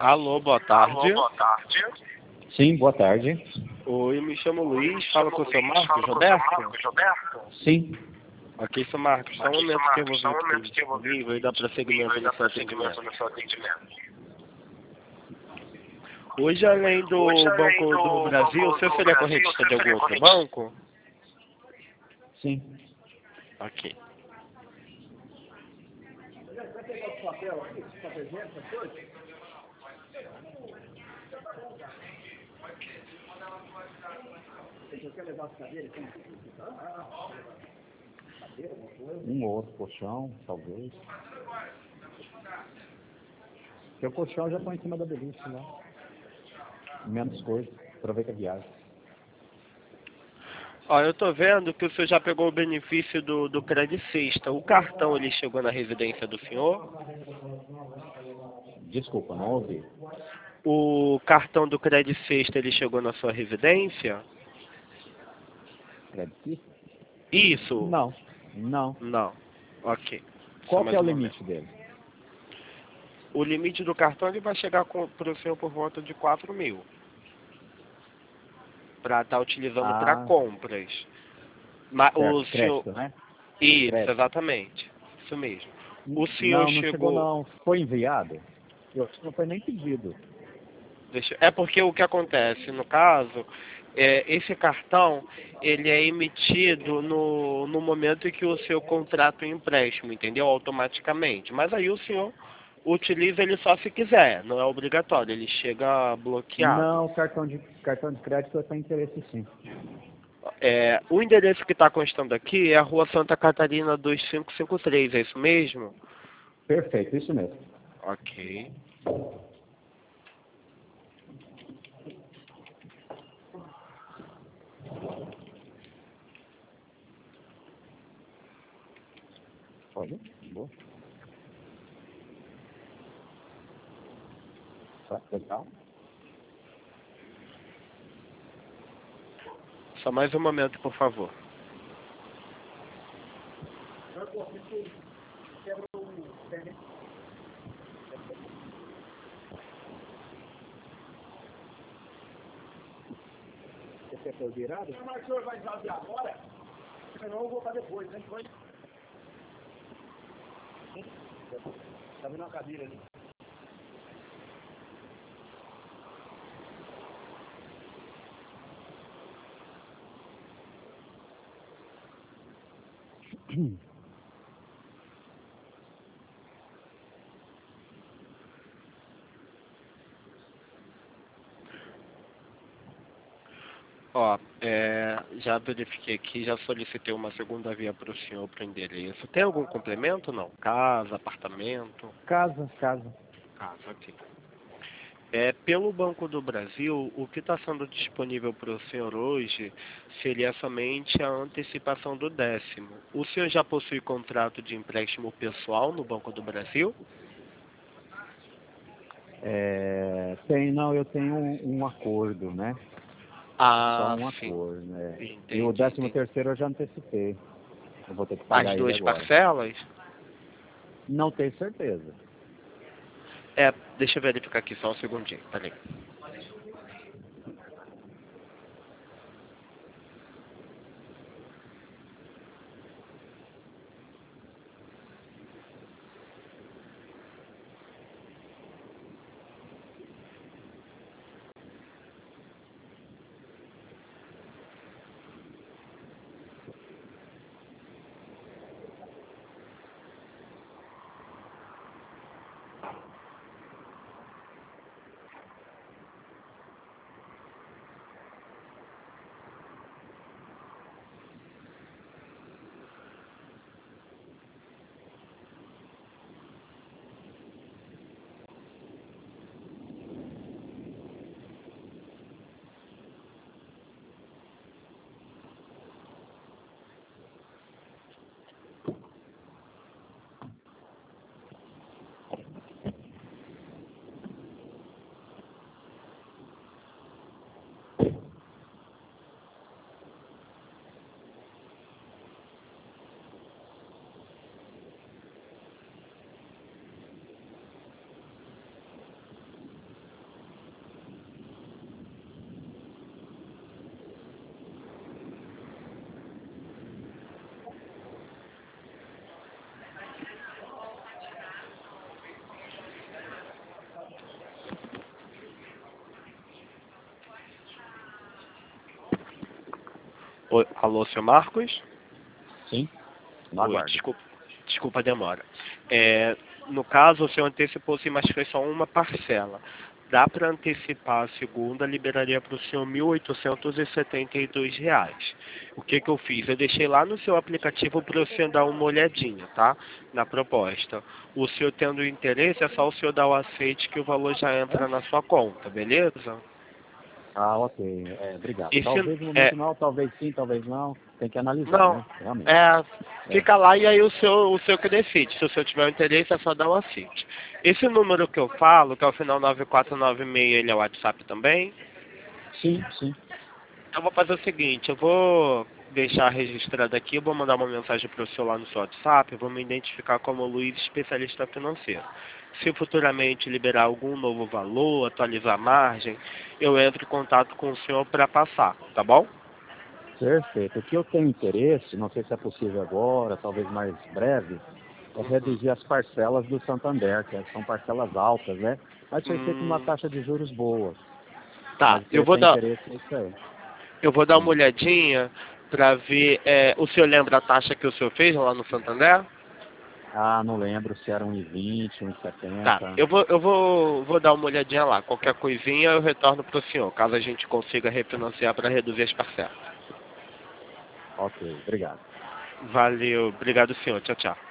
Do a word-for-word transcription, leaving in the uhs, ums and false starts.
Alô, boa tarde. Sim, boa tarde. Oi, me chamo Luiz, falo com o seu Marcos Roberto? Sim. Ok, seu Marcos, só um momento que eu vou ver o que tem disponível e dar prosseguimento no seu atendimento. Hoje, além do Banco do Brasil, o senhor seria correntista de algum outro banco? Sim. Ok. Um ou outro colchão, talvez. Porque o colchão já põe em cima da beliche lá. Menos coisa. Aproveita a viagem. Ó, eu tô vendo que o senhor já pegou o benefício do, do Credit Sexta. O cartão, ele chegou na residência do senhor? Desculpa, não ouvi. O cartão do Credit Sexta, ele chegou na sua residência? Credit? Isso. Não. Não. Não. Ok. Só Qual que mais é o um limite momento. dele? O limite do cartão ele vai chegar para o senhor por volta de quatro mil. Para estar utilizando para Ah, compras. Mas o certo. senhor... Crédito, né? Isso, Crédito. exatamente. Isso mesmo. O senhor Não, não chegou chegou... não. Foi enviado? Eu acho que não foi nem pedido. Deixa... É porque o que acontece, no caso, é, esse cartão, ele é emitido no, no momento em que o seu contrato é empréstimo, entendeu? Automaticamente. Mas aí o senhor utiliza ele só se quiser, não é obrigatório, ele chega bloqueado. Não, cartão de, cartão de crédito eu tenho interesse sim. É, o endereço que está constando aqui é a Rua Santa Catarina dois cinco cinco três, é isso mesmo? Perfeito, isso mesmo. Ok. Pode? Boa. Tá legal? Só mais um momento, por favor. Você quer virado? Não, mas o senhor vai fazer agora? Senão eu vou fazer depois, né? Foi? Tá vendo uma cadeira ali? Ó, é, já verifiquei aqui, já solicitei uma segunda via para o senhor para o endereço. Tem algum complemento? Não. Casa, apartamento? Casa, casa. Casa, ok. É, pelo Banco do Brasil, o que está sendo disponível para o senhor hoje seria somente a antecipação do décimo. O senhor já possui contrato de empréstimo pessoal no Banco do Brasil? É, tem, não, eu tenho um, um acordo, né? Só Ah, um sim. acordo, né? E o Entendi, décimo entendi. terceiro eu já antecipei. Eu vou ter que As pagar ele duas agora. parcelas? Não tenho certeza. É, deixa eu verificar aqui só um segundinho, peraí. Oi, alô, seu Marcos? Sim, no Oi, aguardo. desculpa, desculpa a demora. É, no caso, o senhor antecipou sim, mas foi só uma parcela. Dá para antecipar a segunda, liberaria para o senhor mil oitocentos e setenta e dois reais. O que que eu fiz? Eu deixei lá no seu aplicativo para o senhor dar uma olhadinha, tá? Na proposta. O senhor tendo interesse, é só o senhor dar o aceite que o valor já entra na sua conta, beleza? Ah, ok. É, obrigado. E se, Talvez no é, momento não, talvez sim, talvez não. Tem que analisar, não, né? Realmente. é, É. fica lá e aí o seu, o seu que decide. Se o senhor tiver interesse, é só dar o aceite. Esse número que eu falo, que é o final nove quatro nove seis, ele é o WhatsApp também? Sim, sim. Eu vou fazer o seguinte, eu vou deixar registrado aqui, eu vou mandar uma mensagem para o seu lá no seu WhatsApp, eu vou me identificar como Luiz, especialista financeiro. Se futuramente liberar algum novo valor, atualizar a margem, eu entro em contato com o senhor para passar, tá bom? Perfeito. O que eu tenho interesse, não sei se é possível agora, talvez mais breve, é Uhum. reduzir as parcelas do Santander, que são parcelas altas, né? Mas foi feito uma Hum, taxa de juros boa. tá, Mas o que eu eu vou tenho dar, interesse é isso aí. eu vou dar uma Hum. olhadinha para ver, é, o senhor lembra a taxa que o senhor fez lá no Santander? Ah, não lembro se era um e vinte, um e Tá, setenta. eu vou, eu vou, vou dar uma olhadinha lá. Qualquer coisinha eu retorno para o senhor, caso a gente consiga refinanciar para reduzir as parcelas. Ok, obrigado. Valeu, obrigado senhor, tchau, tchau.